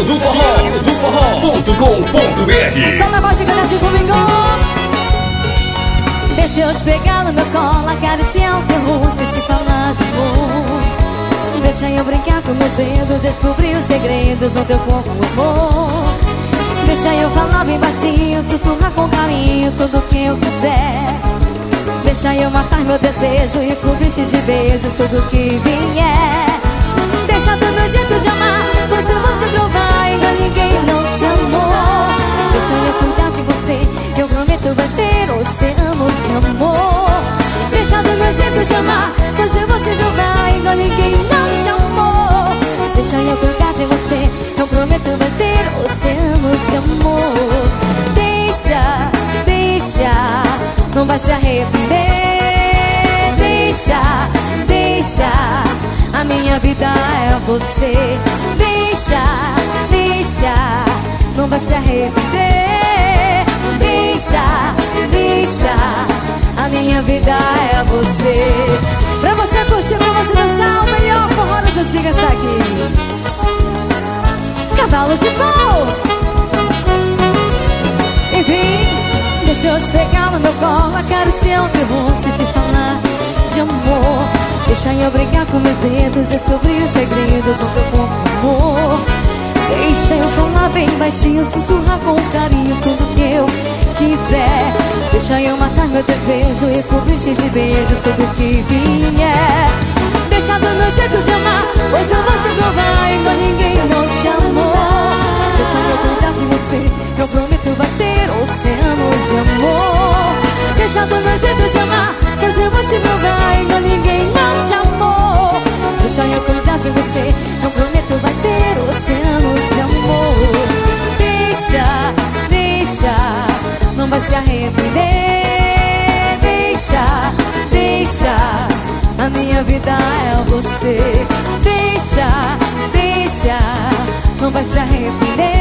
diário.forró.com.br. Só na voz e canta assim comigo. Deixa eu te pegar no meu colo, acariciar o teu rosto e te falar de amor. Deixa eu brincar com meus dedos, descobrir os segredos do teu corpo, amor. Deixa eu falar bem baixinho, sussurrar com carinho tudo que eu quiser. Deixa eu matar meu desejo e cobrir-te de beijos tudo que vier. Deixa do meu jeito de amar, pois eu vou te provar e já ninguém não te amou. Deixa eu cuidar de você, eu prometo vai ter oceanos de amor. Deixa do meu jeito de amar, pois eu vou te provar igual ninguém não te amou. Deixa eu cuidar de você, eu prometo vai ter oceanos de amor. Deixa, deixa, não vai se arrepender. Deixa, deixa, a minha vida é você. Deixa, deixa, não vai se arrepender. Deixa, deixa, a minha vida é você. Pra você curtir, pra você dançar, o melhor forró das antigas tá aqui. Cavalo de pau. Enfim, deixa eu te pegar no meu colo, acariciar o teu rosto e te falar de amor. Deixa eu brincar com meus dedos, descobrir os segredos do teu corpo, amor. Deixa eu falar bem baixinho, sussurrar com carinho tudo que eu quiser. Deixa eu matar meu desejo e cobrir-te de beijos tudo que vier. Deixa do meu jeito de amar, pois eu vou te provar igual ninguém não te amou. Deixa eu cuidar de você, eu prometo vai ter oceanos de amor. Deixa do meu jeito de amar, pois eu vou te provar igual ninguém não te amou. Deixa eu cuidar de você, eu prometo vai ter oceanos de amor. Deixa, deixa, não vai se arrepender. Deixa, deixa, a minha vida é você. Deixa, deixa, não vai se arrepender.